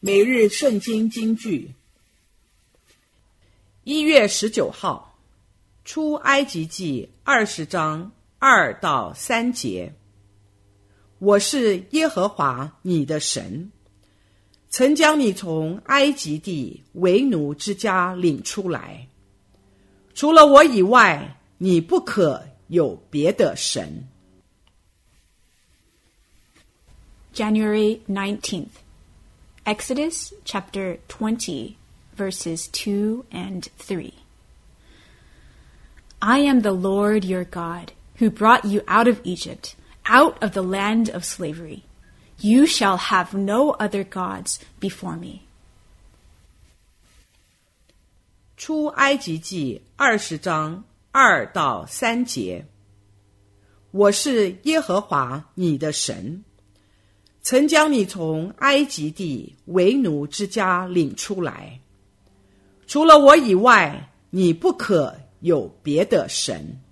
每日圣经金句。1月19号，出埃及记20章2到3节。我是耶和华你的神，曾将你从埃及地为奴之家领出来。除了我以外，你不可有别的神。 January 19th. Exodus chapter 20, verses 2 and 3. I am the Lord your God, who brought you out of Egypt, out of the land of slavery. You shall have no other gods before me. 出埃及记20章2到3节。我是耶和华你的神，曾将你从埃及地为奴之家领出来。除了我以外，你不可有别的神。